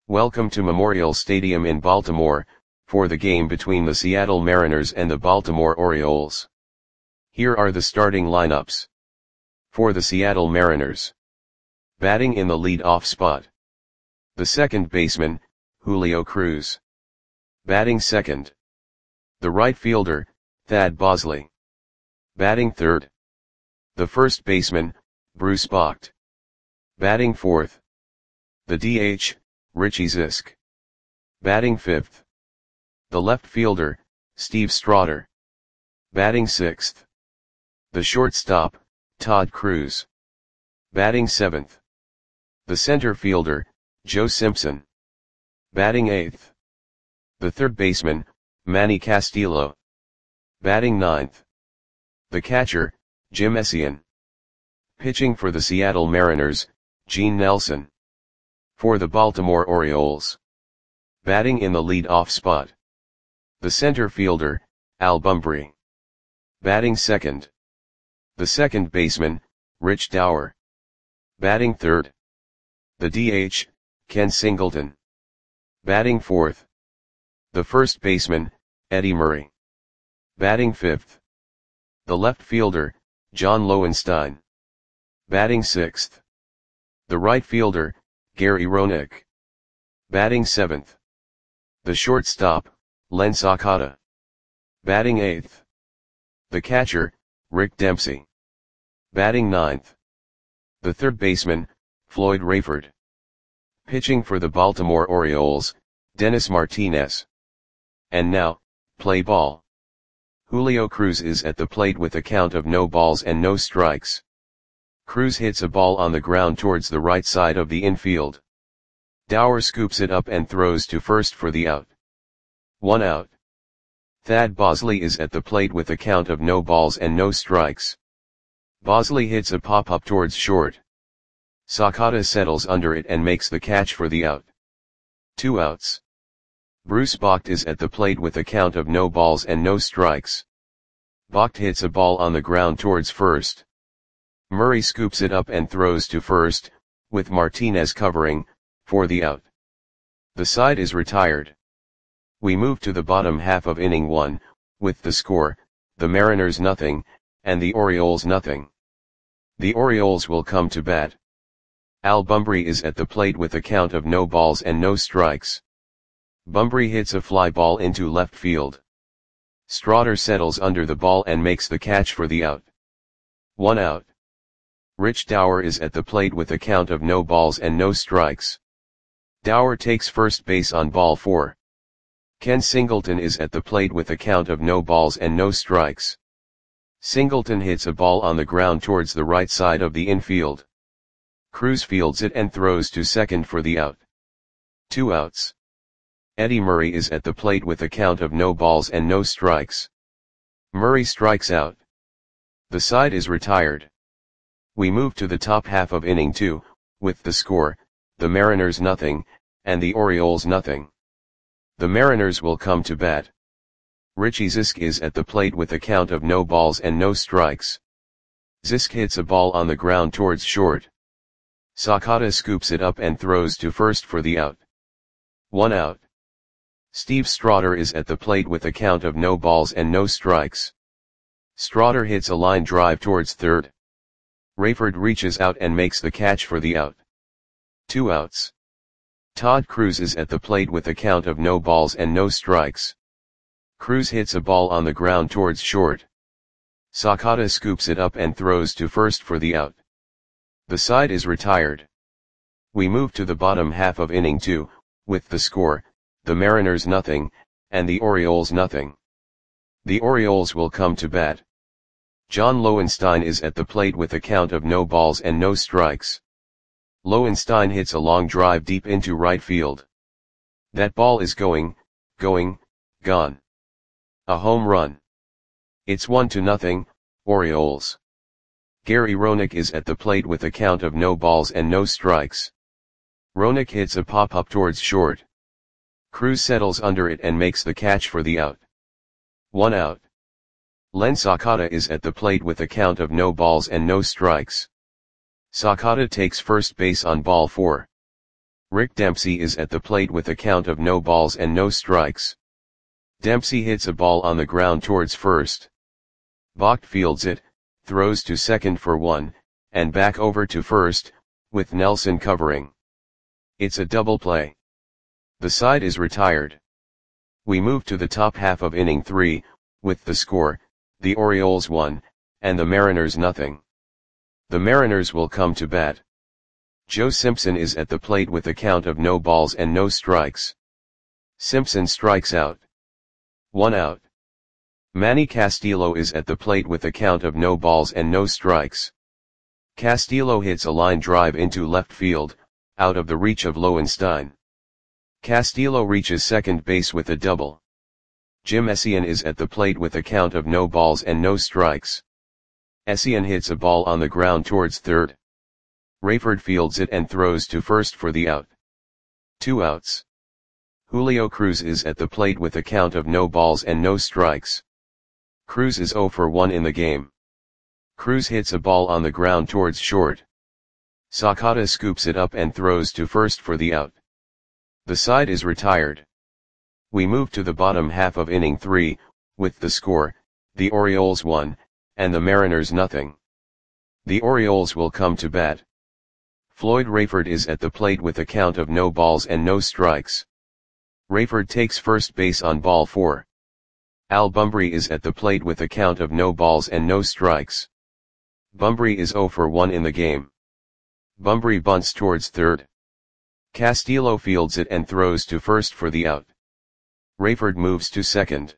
Welcome to Memorial Stadium in Baltimore, for the game between the Seattle Mariners and the Baltimore Orioles. Here are the starting lineups. For the Seattle Mariners. Batting in the lead-off spot. The second baseman, Julio Cruz. Batting second. The right fielder, Thad Bosley. Batting third. The first baseman, Bruce Bocht. Batting fourth. The DH, Richie Zisk. Batting fifth. The left fielder, Steve Strider. Batting sixth. The shortstop, Todd Cruz. Batting seventh. The center fielder, Joe Simpson. Batting eighth. The third baseman, Manny Castillo. Batting ninth. The catcher, Jim Essien. Pitching for the Seattle Mariners, Gene Nelson. For the Baltimore Orioles. Batting in the lead-off spot. The center fielder, Al Bumbry. Batting second. The second baseman, Rich Dauer. Batting third. The DH, Ken Singleton. Batting fourth. The first baseman, Eddie Murray. Batting fifth. The left fielder, John Lowenstein. Batting sixth. The right fielder, Gary Roenick. Batting seventh. The shortstop, Len Sakata. Batting eighth. The catcher, Rick Dempsey. Batting ninth. The third baseman, Floyd Rayford. Pitching for the Baltimore Orioles, Dennis Martinez. And now, play ball. Julio Cruz is at the plate with a count of no balls and no strikes. Cruz hits a ball on the ground towards the right side of the infield. Dauer scoops it up and throws to first for the out. 1 out. Thad Bosley is at the plate with a count of no balls and no strikes. Bosley hits a pop-up towards short. Sakata settles under it and makes the catch for the out. 2 outs. Bruce Bocht is at the plate with a count of no balls and no strikes. Bocht hits a ball on the ground towards first. Murray scoops it up and throws to first, with Martinez covering, for the out. The side is retired. We move to the bottom half of inning 1, with the score, the Mariners nothing, and the Orioles nothing. The Orioles will come to bat. Al Bumbry is at the plate with a count of no balls and no strikes. Bumbry hits a fly ball into left field. Strider settles under the ball and makes the catch for the out. 1 out. Rich Dauer is at the plate with a count of no balls and no strikes. Dauer takes first base on ball 4. Ken Singleton is at the plate with a count of no balls and no strikes. Singleton hits a ball on the ground towards the right side of the infield. Cruz fields it and throws to second for the out. 2 outs. Eddie Murray is at the plate with a count of no balls and no strikes. Murray strikes out. The side is retired. We move to the top half of inning 2, with the score, the Mariners nothing, and the Orioles nothing. The Mariners will come to bat. Richie Zisk is at the plate with a count of no balls and no strikes. Zisk hits a ball on the ground towards short. Sakata scoops it up and throws to first for the out. 1 out. Steve Strider is at the plate with a count of no balls and no strikes. Strider hits a line drive towards third. Rayford reaches out and makes the catch for the out. 2 outs. Todd Cruz is at the plate with a count of no balls and no strikes. Cruz hits a ball on the ground towards short. Sakata scoops it up and throws to first for the out. The side is retired. We move to the bottom half of inning 2, with the score, the Mariners nothing, and the Orioles nothing. The Orioles will come to bat. John Lowenstein is at the plate with a count of no balls and no strikes. Lowenstein hits a long drive deep into right field. That ball is gone. A home run. It's 1-0, Orioles. Gary Roenick is at the plate with a count of no balls and no strikes. Roenick hits a pop-up towards short. Cruz settles under it and makes the catch for the out. 1 out. Len Sakata is at the plate with a count of no balls and no strikes. Sakata takes first base on ball 4. Rick Dempsey is at the plate with a count of no balls and no strikes. Dempsey hits a ball on the ground towards first. Vogt fields it, throws to second for one, and back over to first, with Nelson covering. It's a double play. The side is retired. We move to the top half of inning 3, with the score, the Orioles 1, and the Mariners nothing. The Mariners will come to bat. Joe Simpson is at the plate with a count of no balls and no strikes. Simpson strikes out. 1 out. Manny Castillo is at the plate with a count of no balls and no strikes. Castillo hits a line drive into left field, out of the reach of Lowenstein. Castillo reaches second base with a double. Jim Essien is at the plate with a count of no balls and no strikes. Essien hits a ball on the ground towards third. Rayford fields it and throws to first for the out. 2 outs. Julio Cruz is at the plate with a count of no balls and no strikes. Cruz is 0 for 1 in the game. Cruz hits a ball on the ground towards short. Sakata scoops it up and throws to first for the out. The side is retired. We move to the bottom half of inning 3, with the score, the Orioles 1, and the Mariners nothing. The Orioles will come to bat. Floyd Rayford is at the plate with a count of no balls and no strikes. Rayford takes first base on ball 4. Al Bumbry is at the plate with a count of no balls and no strikes. Bumbry is 0 for 1 in the game. Bumbry bunts towards third. Castillo fields it and throws to first for the out. Rayford moves to second.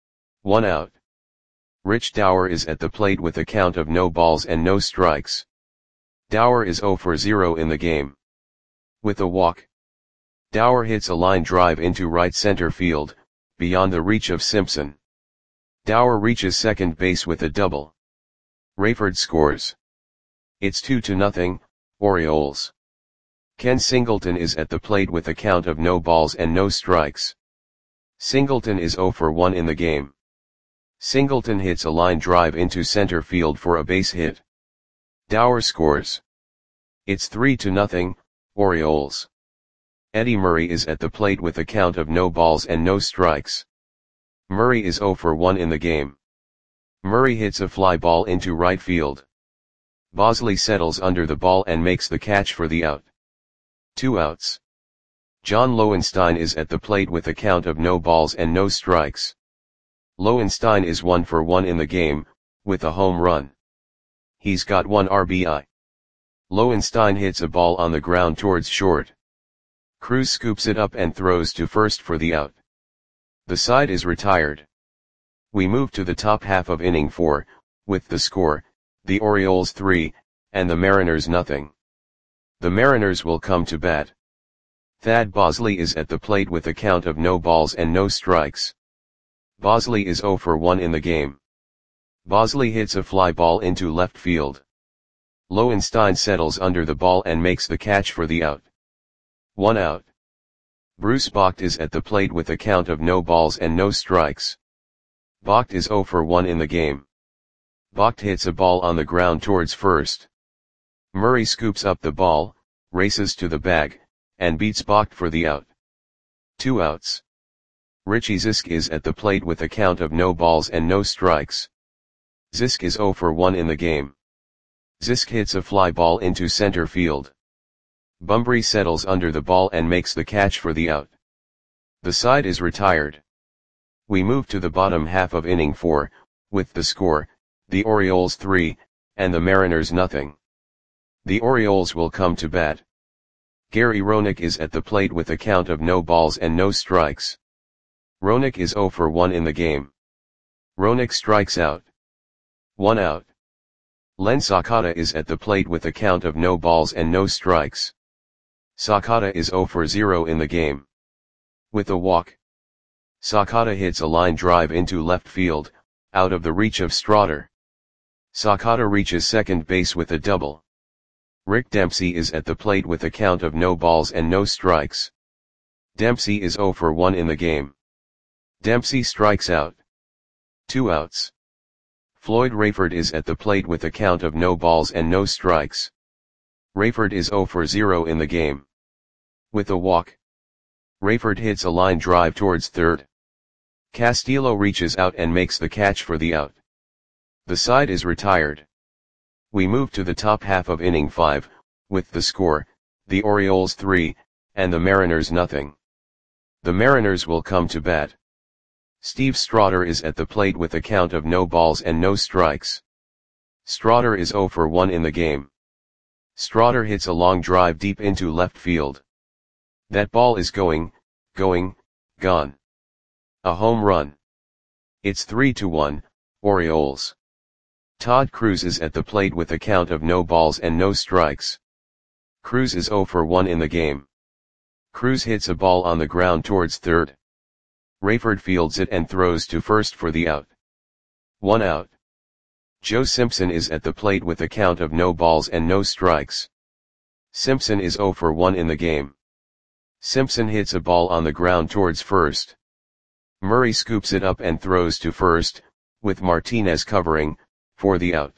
1 out. Rich Dower is at the plate with a count of no balls and no strikes. Dower is 0 for 0 in the game. With a walk. Dower hits a line drive into right center field, beyond the reach of Simpson. Dower reaches second base with a double. Rayford scores. It's 2-0, Orioles. Ken Singleton is at the plate with a count of no balls and no strikes. Singleton is 0 for 1 in the game. Singleton hits a line drive into center field for a base hit. Dower scores. It's 3-0, Orioles. Eddie Murray is at the plate with a count of no balls and no strikes. Murray is 0 for 1 in the game. Murray hits a fly ball into right field. Bosley settles under the ball and makes the catch for the out. 2 outs. John Lowenstein is at the plate with a count of no balls and no strikes. Lowenstein is 1 for 1 in the game, with a home run. He's got 1 RBI. Lowenstein hits a ball on the ground towards short. Cruz scoops it up and throws to first for the out. The side is retired. We move to the top half of inning 4, with the score, the Orioles 3, and the Mariners nothing. The Mariners will come to bat. Thad Bosley is at the plate with a count of no balls and no strikes. Bosley is 0 for 1 in the game. Bosley hits a fly ball into left field. Lowenstein settles under the ball and makes the catch for the out. 1 out. Bruce Vogt is at the plate with a count of no balls and no strikes. Vogt is 0 for 1 in the game. Vogt hits a ball on the ground towards first. Murray scoops up the ball, races to the bag, and beats Vogt for the out. 2 outs. Richie Zisk is at the plate with a count of no balls and no strikes. Zisk is 0 for 1 in the game. Zisk hits a fly ball into center field. Bumbry settles under the ball and makes the catch for the out. The side is retired. We move to the bottom half of inning 4, with the score, the Orioles 3, and the Mariners nothing. The Orioles will come to bat. Gary Roenick is at the plate with a count of no balls and no strikes. Roenick is 0 for 1 in the game. Roenick strikes out. 1 out. Len Sakata is at the plate with a count of no balls and no strikes. Sakata is 0 for 0 in the game. With a walk. Sakata hits a line drive into left field, out of the reach of Strawder. Sakata reaches second base with a double. Rick Dempsey is at the plate with a count of no balls and no strikes. Dempsey is 0 for 1 in the game. Dempsey strikes out. 2 outs. Floyd Rayford is at the plate with a count of no balls and no strikes. Rayford is 0 for 0 in the game. With a walk, Rayford hits a line drive towards third. Castillo reaches out and makes the catch for the out. The side is retired. We move to the top half of inning 5, with the score, the Orioles 3, and the Mariners nothing. The Mariners will come to bat. Steve Strider is at the plate with a count of no balls and no strikes. Strider is 0 for 1 in the game. Strider hits a long drive deep into left field. That ball is gone. A home run. It's 3-1, Orioles. Todd Cruz is at the plate with a count of no balls and no strikes. Cruz is 0 for 1 in the game. Cruz hits a ball on the ground towards third. Rayford fields it and throws to first for the out. 1 out. Joe Simpson is at the plate with a count of no balls and no strikes. Simpson is 0 for 1 in the game. Simpson hits a ball on the ground towards first. Murray scoops it up and throws to first, with Martinez covering, for the out.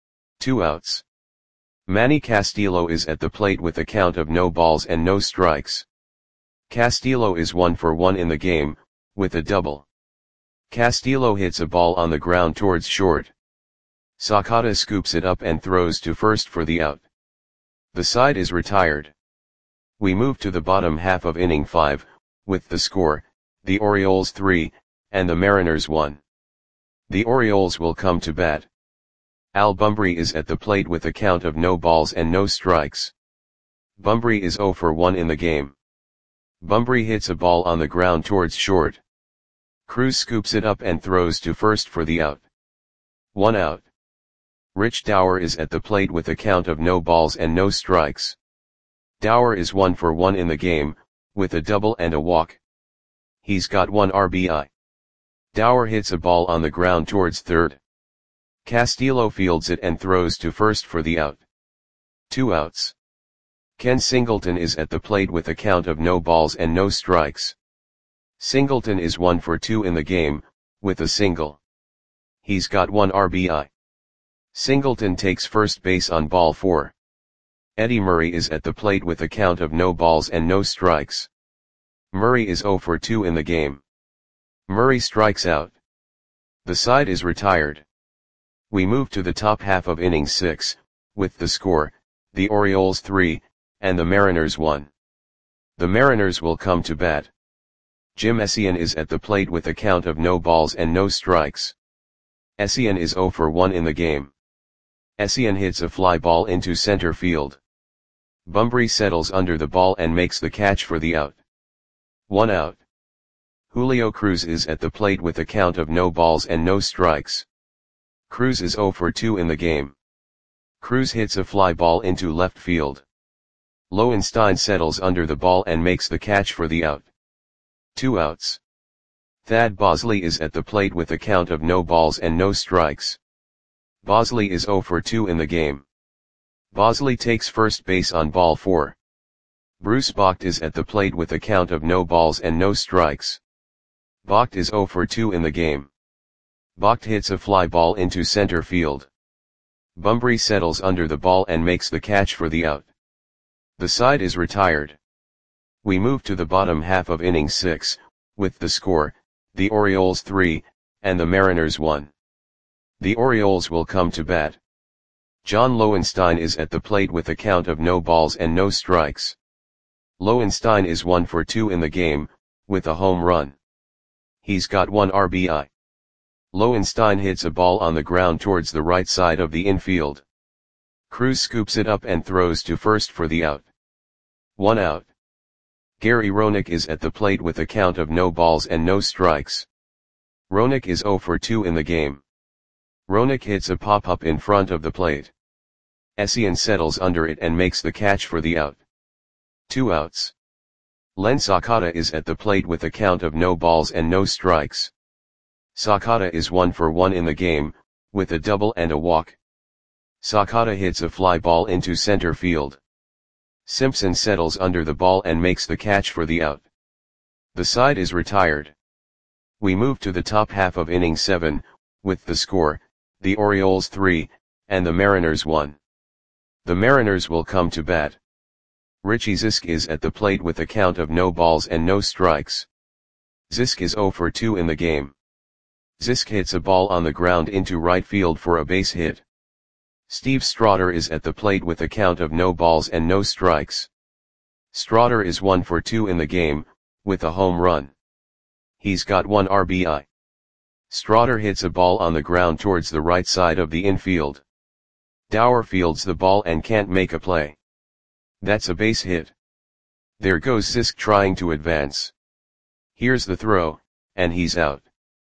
2 outs. Manny Castillo is at the plate with a count of no balls and no strikes. Castillo is 1 for 1 in the game, with a double. Castillo hits a ball on the ground towards short. Sakata scoops it up and throws to first for the out. The side is retired. We move to the bottom half of inning 5, with the score, the Orioles 3, and the Mariners 1. The Orioles will come to bat. Al Bumbry is at the plate with a count of no balls and no strikes. Bumbry is 0 for 1 in the game. Bumbry hits a ball on the ground towards short. Cruz scoops it up and throws to first for the out. 1 out. Rich Dower is at the plate with a count of no balls and no strikes. Dower is 1 for 1 in the game, with a double and a walk. He's got 1 RBI. Dower hits a ball on the ground towards third. Castillo fields it and throws to first for the out. 2 outs. Ken Singleton is at the plate with a count of no balls and no strikes. Singleton is 1 for 2 in the game, with a single. He's got 1 RBI. Singleton takes first base on ball 4. Eddie Murray is at the plate with a count of no balls and no strikes. Murray is 0 for 2 in the game. Murray strikes out. The side is retired. We move to the top half of inning 6, with the score, the Orioles 3, and the Mariners 1. The Mariners will come to bat. Jim Essien is at the plate with a count of no balls and no strikes. Essien is 0 for 1 in the game. Essien hits a fly ball into center field. Bumbry settles under the ball and makes the catch for the out. 1 out. Julio Cruz is at the plate with a count of no balls and no strikes. Cruz is 0 for 2 in the game. Cruz hits a fly ball into left field. Lowenstein settles under the ball and makes the catch for the out. 2 outs. Thad Bosley is at the plate with a count of no balls and no strikes. Bosley is 0 for 2 in the game. Bosley takes first base on ball 4. Bruce Bocht is at the plate with a count of no balls and no strikes. Bocht is 0 for 2 in the game. Bocht hits a fly ball into center field. Bumbry settles under the ball and makes the catch for the out. The side is retired. We move to the bottom half of inning 6, with the score, the Orioles 3, and the Mariners 1. The Orioles will come to bat. John Lowenstein is at the plate with a count of no balls and no strikes. Lowenstein is 1 for 2 in the game, with a home run. He's got 1 RBI. Lowenstein hits a ball on the ground towards the right side of the infield. Cruz scoops it up and throws to first for the out. 1 out. Gary Roenick is at the plate with a count of no balls and no strikes. Roenick is 0 for 2 in the game. Roenick hits a pop-up in front of the plate. Essien settles under it and makes the catch for the out. 2 outs. Len Sakata is at the plate with a count of no balls and no strikes. Sakata is 1 for 1 in the game, with a double and a walk. Sakata hits a fly ball into center field. Simpson settles under the ball and makes the catch for the out. The side is retired. We move to the top half of inning 7, with the score, the Orioles 3, and the Mariners 1. The Mariners will come to bat. Richie Zisk is at the plate with a count of no balls and no strikes. Zisk is 0 for 2 in the game. Zisk hits a ball on the ground into right field for a base hit. Steve Strider is at the plate with a count of no balls and no strikes. Strider is 1 for 2 in the game, with a home run. He's got 1 RBI. Strider hits a ball on the ground towards the right side of the infield. Dower fields the ball and can't make a play. That's a base hit. There goes Zisk trying to advance. Here's the throw, and he's out.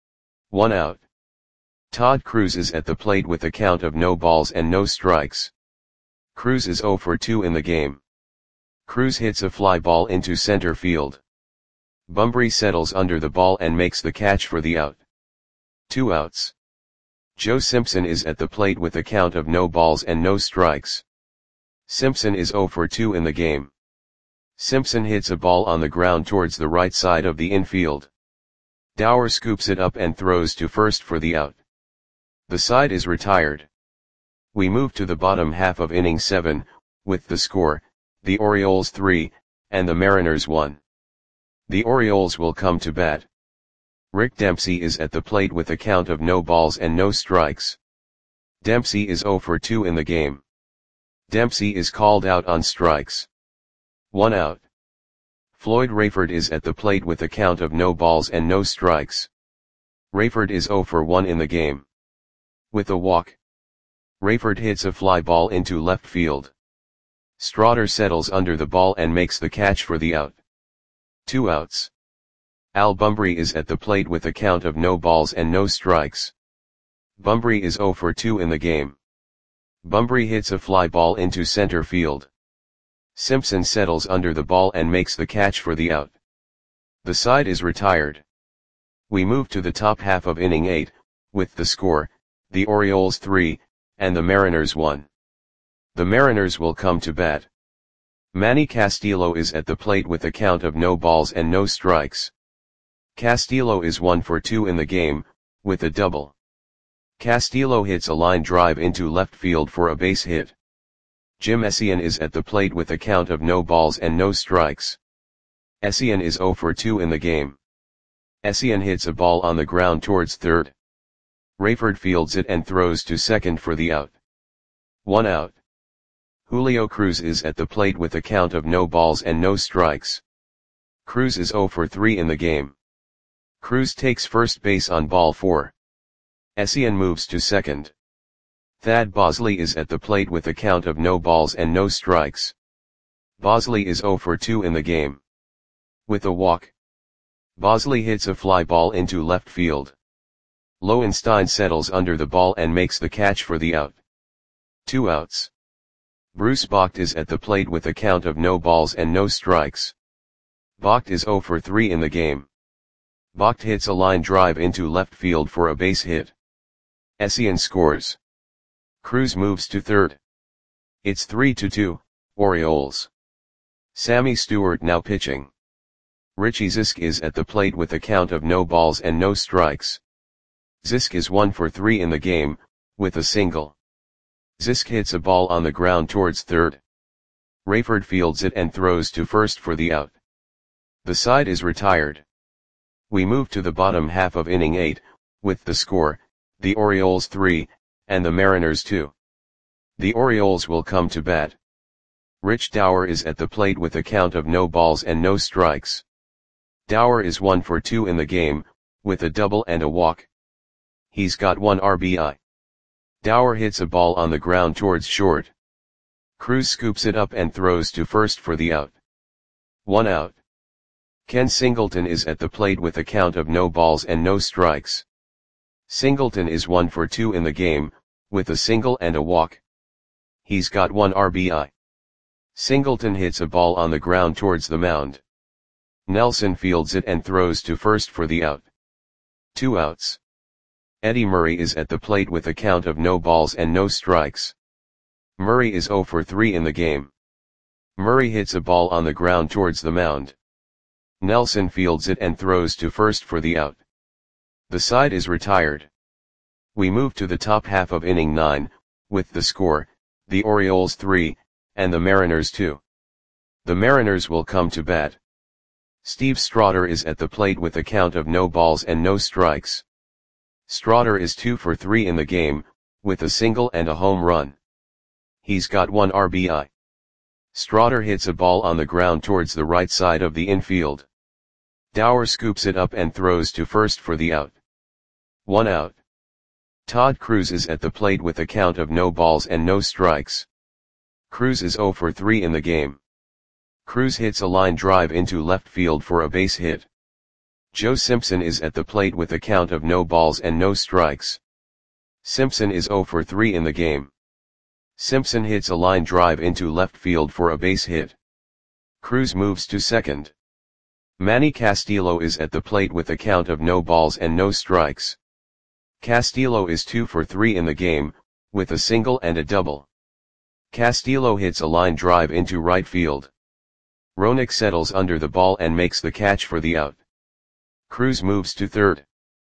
1 out. Todd Cruz is at the plate with a count of no balls and no strikes. Cruz is 0 for 2 in the game. Cruz hits a fly ball into center field. Bunbury settles under the ball and makes the catch for the out. 2 outs. Joe Simpson is at the plate with a count of no balls and no strikes. Simpson is 0 for 2 in the game. Simpson hits a ball on the ground towards the right side of the infield. Dower scoops it up and throws to first for the out. The side is retired. We move to the bottom half of inning 7, with the score, the Orioles 3, and the Mariners 1. The Orioles will come to bat. Rick Dempsey is at the plate with a count of no balls and no strikes. Dempsey is 0 for 2 in the game. Dempsey is called out on strikes. 1 out. Floyd Rayford is at the plate with a count of no balls and no strikes. Rayford is 0 for 1 in the game. With a walk. Rayford hits a fly ball into left field. Strider settles under the ball and makes the catch for the out. 2 outs. Al Bunbury is at the plate with a count of no balls and no strikes. Bunbury is 0 for 2 in the game. Bunbury hits a fly ball into center field. Simpson settles under the ball and makes the catch for the out. The side is retired. We move to the top half of inning 8, with the score, the Orioles 3, and the Mariners 1. The Mariners will come to bat. Manny Castillo is at the plate with a count of no balls and no strikes. Castillo is 1 for 2 in the game, with a double. Castillo hits a line drive into left field for a base hit. Jim Essien is at the plate with a count of no balls and no strikes. Essien is 0 for 2 in the game. Essien hits a ball on the ground towards third. Rayford fields it and throws to second for the out. 1 out. Julio Cruz is at the plate with a count of no balls and no strikes. Cruz is 0 for 3 in the game. Cruz takes first base on ball 4. Essien moves to second. Thad Bosley is at the plate with a count of no balls and no strikes. Bosley is 0 for 2 in the game. With a walk. Bosley hits a fly ball into left field. Lowenstein settles under the ball and makes the catch for the out. 2 outs. Bruce Bocht is at the plate with a count of no balls and no strikes. Bocht is 0 for 3 in the game. Bocht hits a line drive into left field for a base hit. Essien scores. Cruz moves to third. It's 3-2, Orioles. Sammy Stewart now pitching. Richie Zisk is at the plate with a count of no balls and no strikes. Zisk is 1 for 3 in the game, with a single. Zisk hits a ball on the ground towards third. Rayford fields it and throws to first for the out. The side is retired. We move to the bottom half of inning 8, with the score, the Orioles 3, and the Mariners 2. The Orioles will come to bat. Rich Dower is at the plate with a count of no balls and no strikes. Dower is 1 for 2 in the game, with a double and a walk. He's got 1 RBI. Dower hits a ball on the ground towards short. Cruz scoops it up and throws to first for the out. 1 out. Ken Singleton is at the plate with a count of no balls and no strikes. Singleton is 1 for 2 in the game, with a single and a walk. He's got 1 RBI. Singleton hits a ball on the ground towards the mound. Nelson fields it and throws to first for the out. 2 outs. Eddie Murray is at the plate with a count of no balls and no strikes. Murray is 0 for 3 in the game. Murray hits a ball on the ground towards the mound. Nelson fields it and throws to first for the out. The side is retired. We move to the top half of inning 9, with the score, the Orioles 3, and the Mariners 2. The Mariners will come to bat. Steve Strider is at the plate with a count of no balls and no strikes. Strider is 2 for 3 in the game, with a single and a home run. He's got 1 RBI. Strider hits a ball on the ground towards the right side of the infield. Dower scoops it up and throws to first for the out. 1 out. Todd Cruz is at the plate with a count of no balls and no strikes. Cruz is 0 for 3 in the game. Cruz hits a line drive into left field for a base hit. Joe Simpson is at the plate with a count of no balls and no strikes. Simpson is 0 for 3 in the game. Simpson hits a line drive into left field for a base hit. Cruz moves to second. Manny Castillo is at the plate with a count of no balls and no strikes. Castillo is 2 for 3 in the game, with a single and a double. Castillo hits a line drive into right field. Roenick settles under the ball and makes the catch for the out. Cruz moves to third.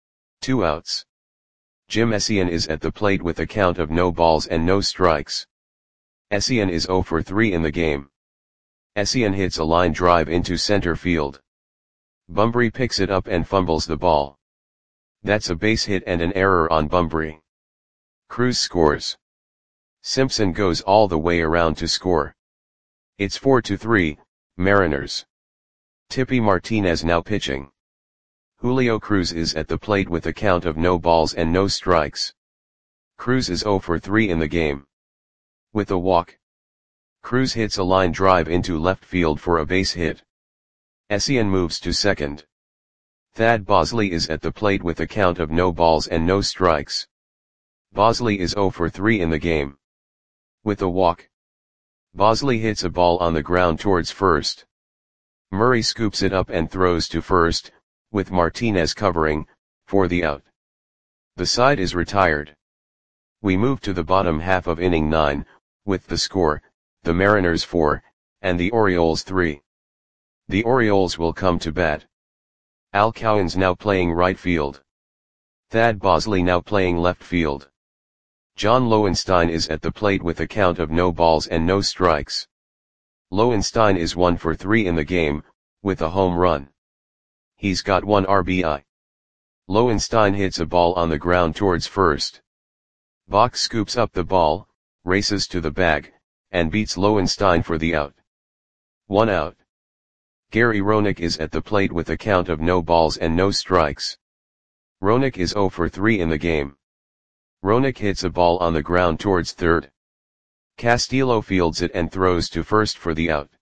2 outs. Jim Essien is at the plate with a count of no balls and no strikes. Essien is 0 for 3 in the game. Essien hits a line drive into center field. Bunbury picks it up and fumbles the ball. That's a base hit and an error on Bunbury. Cruz scores. Simpson goes all the way around to score. It's 4-3, Mariners. Tippy Martinez now pitching. Julio Cruz is at the plate with a count of no balls and no strikes. Cruz is 0 for 3 in the game. With a walk. Cruz hits a line drive into left field for a base hit. Essien moves to second. Thad Bosley is at the plate with a count of no balls and no strikes. Bosley is 0 for 3 in the game. With a walk. Bosley hits a ball on the ground towards first. Murray scoops it up and throws to first, with Martinez covering, for the out. The side is retired. We move to the bottom half of inning 9, with the score, the Mariners 4, and the Orioles 3. The Orioles will come to bat. Al Cowens now playing right field. Thad Bosley now playing left field. John Lowenstein is at the plate with a count of no balls and no strikes. Lowenstein is 1 for 3 in the game, with a home run. He's got 1 RBI. Lowenstein hits a ball on the ground towards first. Bach scoops up the ball, races to the bag, and beats Lowenstein for the out. 1 out. Gary Roenick is at the plate with a count of no balls and no strikes. Roenick is 0 for 3 in the game. Roenick hits a ball on the ground towards third. Castillo fields it and throws to first for the out.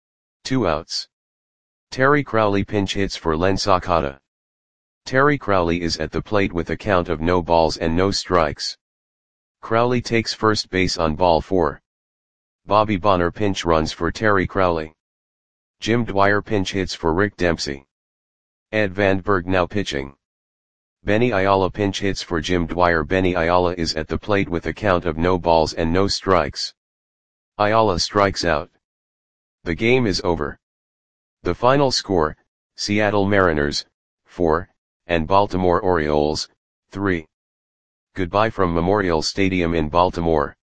2 outs. Terry Crowley pinch hits for Len Sakata. Terry Crowley is at the plate with a count of no balls and no strikes. Crowley takes first base on ball 4. Bobby Bonner pinch runs for Terry Crowley. Jim Dwyer pinch hits for Rick Dempsey. Ed Vandenberg now pitching. Benny Ayala pinch hits for Jim Dwyer. Benny Ayala is at the plate with a count of no balls and no strikes. Ayala strikes out. The game is over. The final score, Seattle Mariners, 4, and Baltimore Orioles, 3. Goodbye from Memorial Stadium in Baltimore.